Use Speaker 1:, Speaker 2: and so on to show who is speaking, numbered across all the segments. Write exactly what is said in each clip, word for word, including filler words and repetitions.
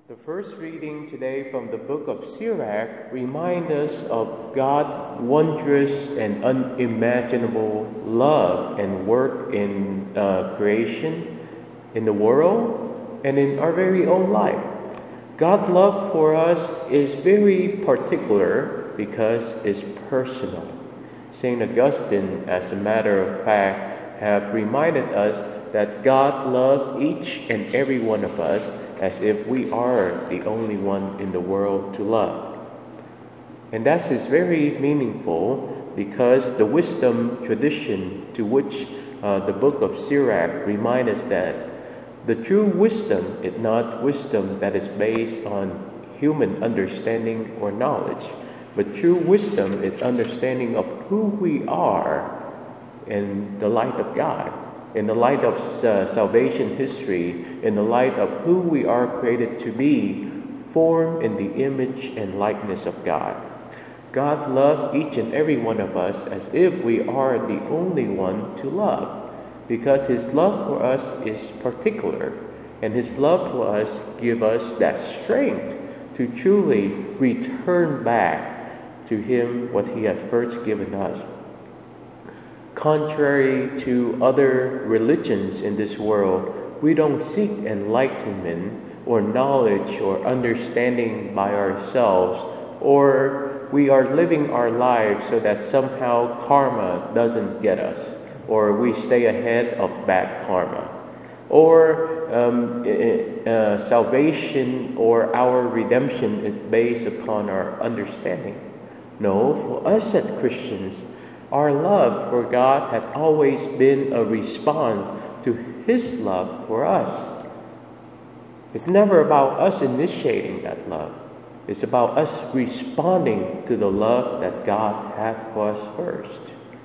Speaker 1: The first reading today from the book of Sirach reminds us of God's wondrous and unimaginable love and work in uh, creation, in the world, and in our very own life. God's love for us is very particular because it's personal. Saint Augustine, as a matter of fact, have reminded us that God loves each and every one of us as if we are the only one in the world to love. And that is very meaningful because the wisdom tradition to which uh, the book of Sirach reminds us that the true wisdom is not wisdom that is based on human understanding or knowledge, but true wisdom is understanding of who we are in the light of God, in the light of uh, salvation history, in the light of who we are created to be, formed in the image and likeness of God. God loves each and every one of us as if we are the only one to love, because His love for us is particular, and His love for us gives us that strength to truly return back to Him what He has first given us. Contrary to other religions in this world, we don't seek enlightenment or knowledge or understanding by ourselves, or we are living our lives so that somehow karma doesn't get us, or we stay ahead of bad karma, or um, uh, salvation or our redemption is based upon our understanding. No, for us as Christians, our love for God had always been a response to His love for us. It's never about us initiating that love. It's about us responding to the love that God had for us first.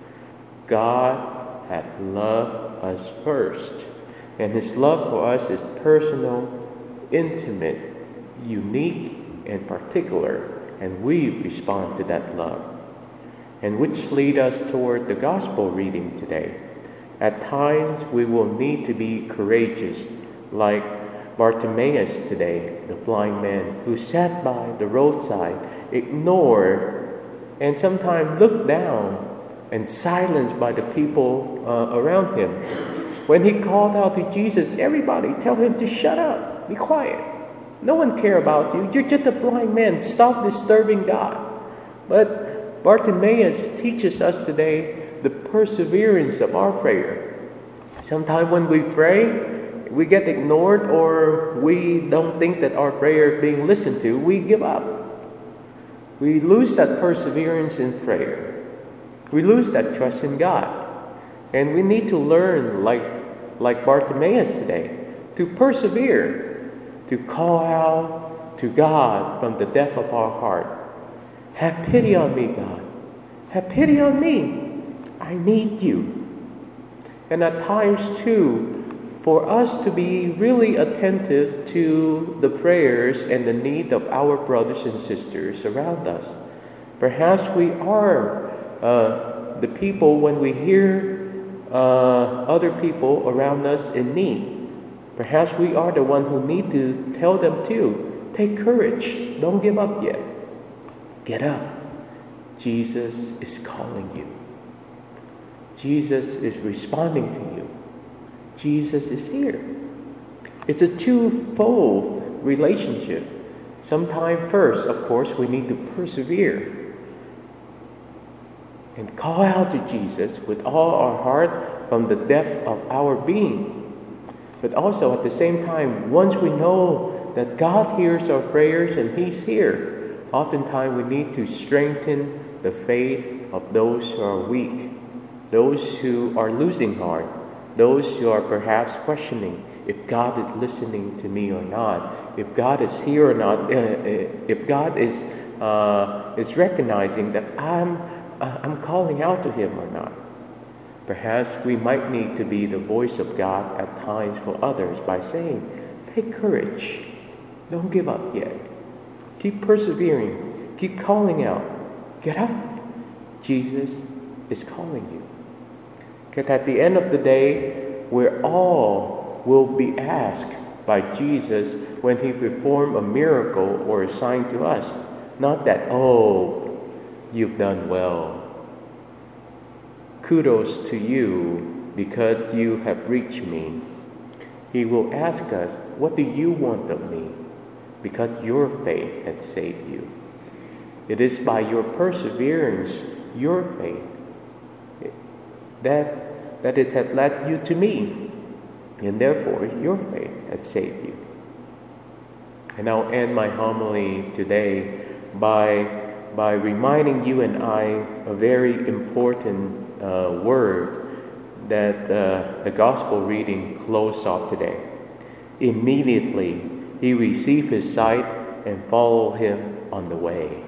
Speaker 1: God had loved us first. And His love for us is personal, intimate, unique, and particular. And we respond to that love. And which lead us toward the gospel reading today. At times we will need to be courageous, like Bartimaeus today, the blind man who sat by the roadside, ignored, and sometimes looked down and silenced by the people uh, around him. When he called out to Jesus, everybody tell him to shut up, be quiet. No one cares about you. You're just a blind man. Stop disturbing God. But Bartimaeus teaches us today the perseverance of our prayer. Sometimes when we pray, we get ignored or we don't think that our prayer is being listened to, we give up. We lose that perseverance in prayer. We lose that trust in God. And we need to learn, like, like Bartimaeus today, to persevere, to call out to God from the depth of our heart. Have pity on me, God. Have pity on me. I need you. And at times, too, for us to be really attentive to the prayers and the need of our brothers and sisters around us. Perhaps we are uh, the people when we hear uh, other people around us in need. Perhaps we are the one who need to tell them too, take courage. Don't give up yet. Get up. Jesus is calling you. Jesus is responding to you. Jesus is here. It's a twofold relationship. Sometime first, of course, we need to persevere and call out to Jesus with all our heart from the depth of our being. But also at the same time, once we know that God hears our prayers and He's here, oftentimes we need to strengthen the faith of those who are weak, those who are losing heart, those who are perhaps questioning if God is listening to me or not, if God is here or not, if God is uh, is recognizing that I'm uh, I'm calling out to Him or not. Perhaps we might need to be the voice of God at times for others by saying, take courage, don't give up yet. Keep persevering. Keep calling out. Get up. Jesus is calling you. Because at the end of the day, we all will be asked by Jesus when he performed a miracle or a sign to us. Not that, oh, you've done well. Kudos to you because you have reached me. He will ask us, what do you want of me? Because your faith has saved you. It is by your perseverance, your faith, that, that it has led you to me. And therefore, your faith has saved you. And I'll end my homily today by, by reminding you and I a very important uh, word that uh, the gospel reading closed off today. Immediately, he received his sight and followed him on the way.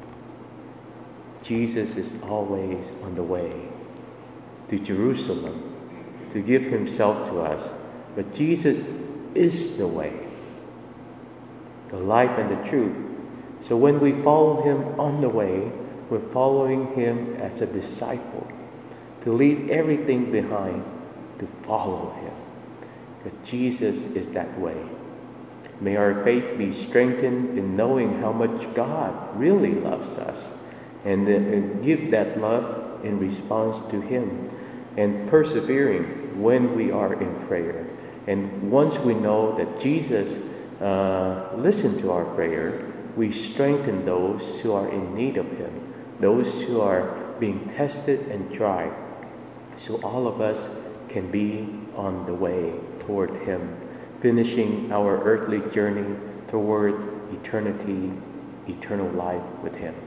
Speaker 1: Jesus is always on the way to Jerusalem to give himself to us. But Jesus is the way, the life and the truth. So when we follow him on the way, we're following him as a disciple, to leave everything behind, to follow him. But Jesus is that way. May our faith be strengthened in knowing how much God really loves us, and, and give that love in response to him, and persevering when we are in prayer. And once we know that Jesus uh, listened to our prayer, we strengthen those who are in need of him, those who are being tested and tried, so all of us can be on the way toward him, finishing our earthly journey toward eternity, eternal life with him.